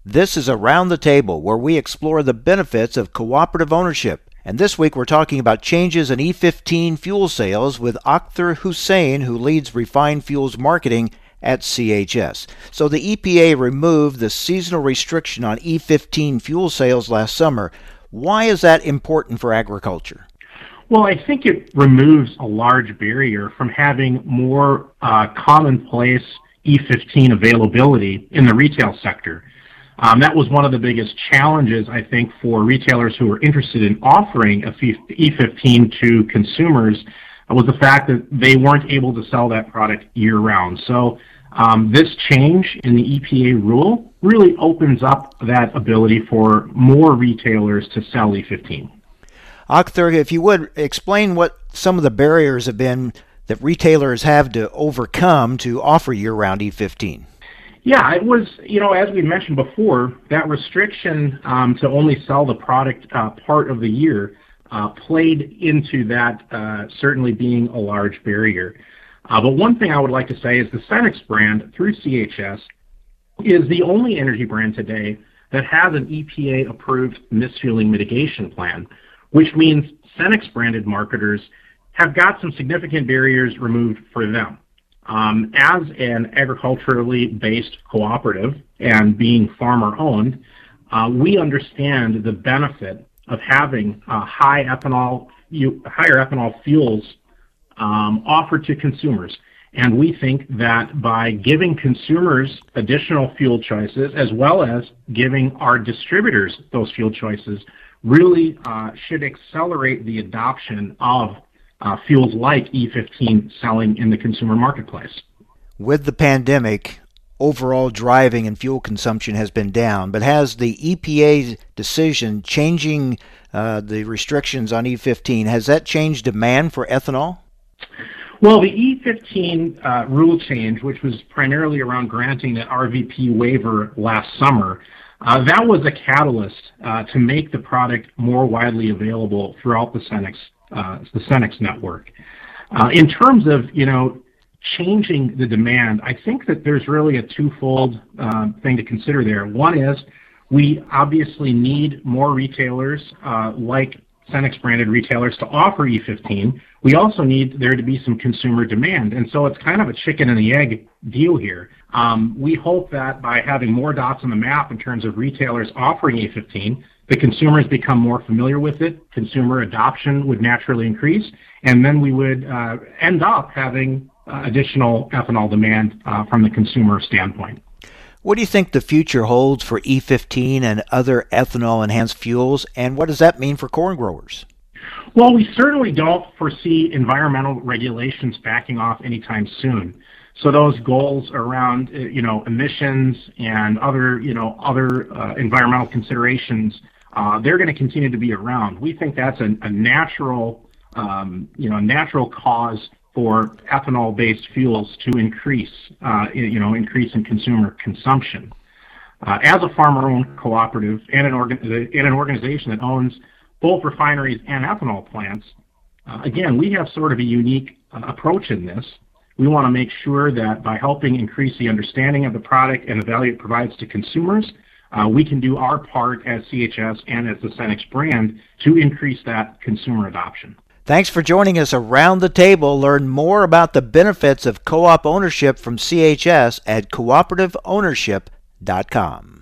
This is Around the Table, where we explore the benefits of cooperative ownership. And this week we're talking about changes in E15 fuel sales with Akhtar Hussain, who leads refined fuels marketing at CHS. So the EPA removed the seasonal restriction on E15 fuel sales last summer. Why is that important for agriculture? Well, I think it removes a large barrier from having more commonplace E15 availability in the retail sector. That was one of the biggest challenges, I think, for retailers who were interested in offering a E15 to consumers, was the fact that they weren't able to sell that product year-round. So this change in the EPA rule really opens up that ability for more retailers to sell E15. Akhtar, if you would, explain what some of the barriers have been that retailers have to overcome to offer year-round E15. Yeah, it was, as we mentioned before, that restriction to only sell the product part of the year played into that certainly being a large barrier. But one thing I would like to say is the Cenex brand through CHS is the only energy brand today that has an EPA-approved misfueling mitigation plan, which means Cenex branded marketers have got some significant barriers removed for them. As an agriculturally based cooperative and being farmer owned, we understand the benefit of having higher ethanol fuels offered to consumers. And we think that by giving consumers additional fuel choices, as well as giving our distributors those fuel choices, really should accelerate the adoption of fuels like E15 selling in the consumer marketplace. With the pandemic, overall driving and fuel consumption has been down, but has the EPA's decision changing the restrictions on E15, has that changed demand for ethanol? Well, the E15 rule change, which was primarily around granting that RVP waiver last summer, that was a catalyst to make the product more widely available throughout the Cenex network. In terms of, changing the demand, I think that there's really a twofold thing to consider there. One is we obviously need more retailers like Cenex branded retailers to offer E15. We also need there to be some consumer demand, and so it's kind of a chicken and the egg deal here. We hope that by having more dots on the map in terms of retailers offering E15, the consumers become more familiar with it, consumer adoption would naturally increase, and then we would end up having additional ethanol demand from the consumer standpoint. What do you think the future holds for E15 and other ethanol-enhanced fuels, and what does that mean for corn growers? Well, we certainly don't foresee environmental regulations backing off anytime soon. So those goals around, emissions and other environmental considerations, they're going to continue to be around. We think that's a natural, natural cause for ethanol-based fuels to increase in consumer consumption. As a farmer-owned cooperative and an organization that owns both refineries and ethanol plants, again, we have sort of a unique approach in this. We want to make sure that by helping increase the understanding of the product and the value it provides to consumers, we can do our part as CHS and as the Cenex brand to increase that consumer adoption. Thanks for joining us around the table. Learn more about the benefits of co-op ownership from CHS at cooperativeownership.com.